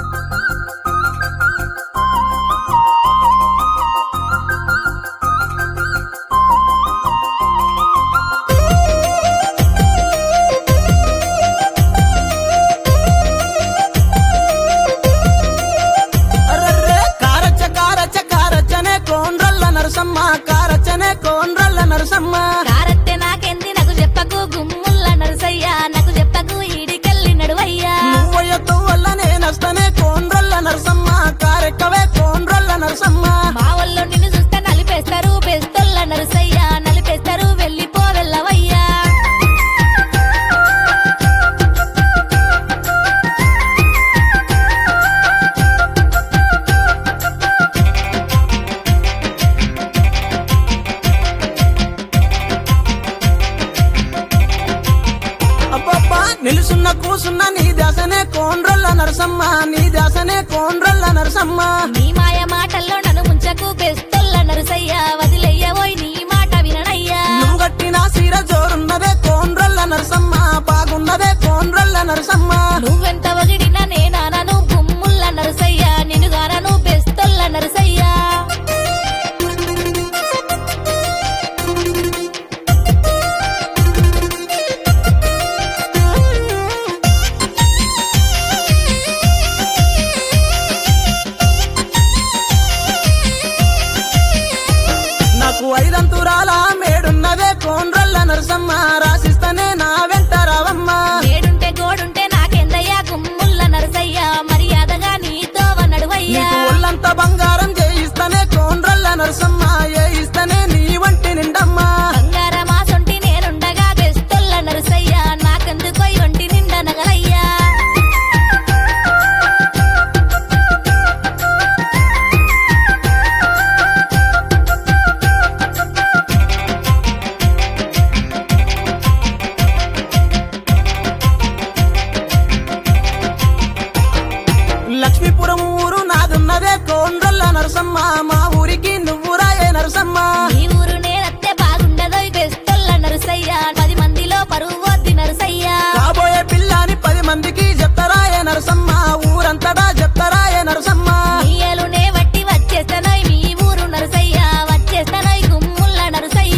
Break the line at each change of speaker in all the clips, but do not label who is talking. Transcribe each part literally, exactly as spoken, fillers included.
నరసమ్మ కారచ్చనే కోన్రల్ల నరసమ్మ
కారత్తే నాకెంది నాకు చెప్పకు గుమ్ముల్ల నరసయ్య నాకు చెప్పకు ఈడికెళ్ళి నడువయ్యా
నువ్వయ్యతో వల్ల నేనస్తనే కోన్రల్ల నరసమ్మ కారెక్కవే కోన్రల్ల నరసమ్మ
మా వాళ్ళు నిన్ను చూస్తే నలిపేస్తారు బెస్తొల్ల నరసయ్య నలిపేస్తారు వెళ్ళిపో వెళ్ళవయ్యా
నిలుసున్న కూసున్న నీ దాసనే కోన్రల్ల నరసమ్మ నీ దాసనే కోన్రల్ల నరసమ్మ
నీ మాయ మాటల్లో నన్ను ముంచకు బెస్తొల్ల నరసయ్య వదిలేయబోయ్ నీ మాట విననయ్యా
నువ్వు గట్టిన సీర జోరున్నదే కోన్రల్ల నరసమ్మ బాగున్నదే కోన్రల్ల నరసమ్మ
నువ్వెంత వగిడినా నేనానను గుమ్ముల్ల నరసయ్య నిన్నుగానను బెస్తొల్ల నరసయ్య
ఐదంతురాల మేడున్నదే కోన్రల్ల నరసమ్మ రాసిస్తనే నా వెంట రావమ్మ
మేడుంటే గోడుంటే నాకెందయ్యా గుమ్ముల్ల నరసయ్య మర్యాదగా నీతో నడువయ్యా
ఒళ్ళంతా బంగారం చేయిస్తనే కోన్రల్ల నరసమ్మ ఏ ఇస్తనే నీ వంటి నిండమ్మ
బంగారమా సొంటి నేనుండగా బెస్తొల్ల నరసయ్య నాకెందుకో వంటి నిండా నగలయ్యా
లక్ష్మీపురం ఊరు నాదున్నదే కోన్రల్ల నరసమ్మ మా ఊరికి నువ్వు రాయే నరసమ్మ
ఈ ఊరు నేనత్తే బాగుండదో బెస్తొల్ల నరసయ్య పది మందిలో పరువు వద్ది నరసయ్య
కాబోయే పిల్లని పది మందికి చెప్తారాయే నరసమ్మ ఊరంతటా చెప్తారాయే నరసమ్మ
నీయలునే వట్టి వచ్చేస్తానోయ్ మీ ఊరు నరసయ్య వచ్చేస్తానోయ్ గుమ్ముల్ల నరసయ్య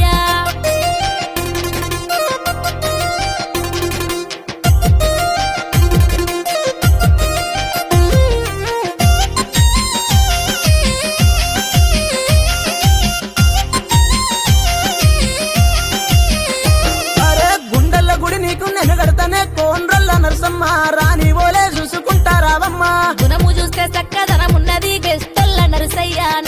అరే గుండెల్ల గుడి నీకు నేను కడతానే కోన్రల్ల నరసమ్మ రాని ఓలే చూసుకుంటారావమ్మ
గుణము చూస్తే చక్కదనమున్నది బెస్తొల్ల నరసయ్య